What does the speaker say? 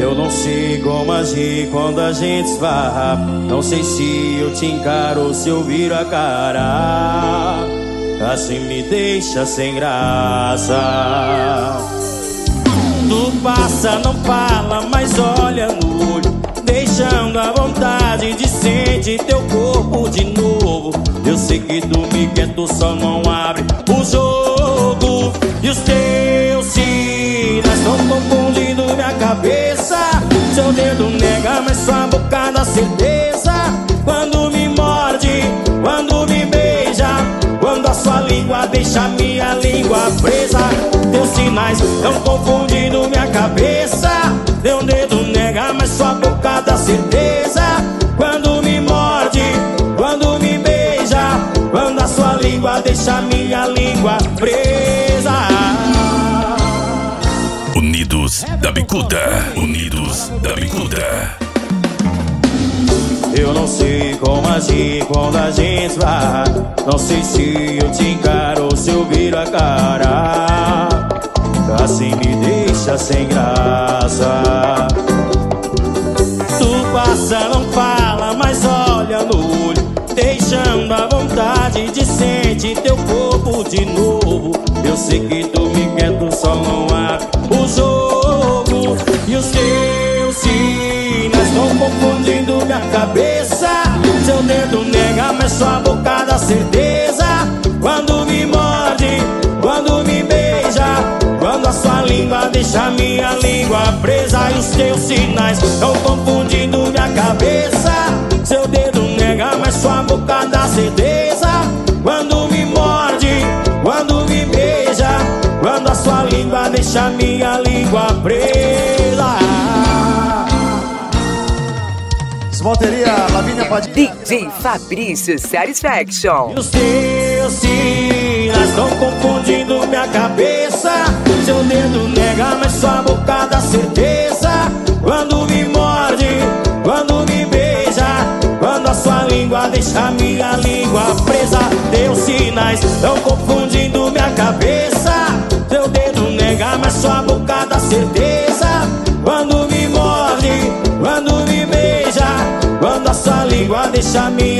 Eu não sei como agir quando a gente esbarra. Não sei se eu te encaro ou se eu viro a cara. Assim me deixa sem graça. Tu passa, não fala, mas olha no olho, deixando a vontade de sentir teu corpo de novo. Eu sei que tu me quer, tu só não abre o jogo. E os teus sinais estão confundindo minha cabeça. Seu dedo nega, mas sua boca dá certeza. Quando me morde, quando me beija, quando a sua língua deixa minha língua presa. Teus sinais estão confundindo minha cabeça. Teu dedo nega, mas sua boca dá certeza. Quando me morde, quando me beija, quando a sua língua deixa minha língua presa. Unidos da Bicuda, Unidos da Bicuda. Eu não sei como agir quando a gente vai. Não sei se eu te encaro ou se eu viro a cara. Assim me deixa sem graça. Tu passa, não fala, mas olha no olho, deixando a vontade de sentir teu corpo de novo. Eu sei que tu me quer, tu só não abre o jogo. E os teus sinais estão confundindo minha cabeça. Seu dedo nega, mas sua boca dá certeza. Quando me morde, quando me beija, quando a sua língua deixa minha língua presa. E os teus sinais estão confundindo minha cabeça. Seu dedo nega, mas sua boca dá certeza. Quando me morde, quando me beija, quando a sua língua deixa minha língua presa. Bateria, Lavínia Padilha. DJ Fabrício Satisfaction. E os teus sinais estão confundindo minha cabeça. Seu dedo nega, mas sua boca dá certeza. Quando me morde, quando me beija, quando a sua língua deixa minha língua presa. Teus sinais estão confundindo minha cabeça. Seu dedo nega, mas sua boca dá certeza. Quando me morde, quando me beija, quando a sua língua deixa minha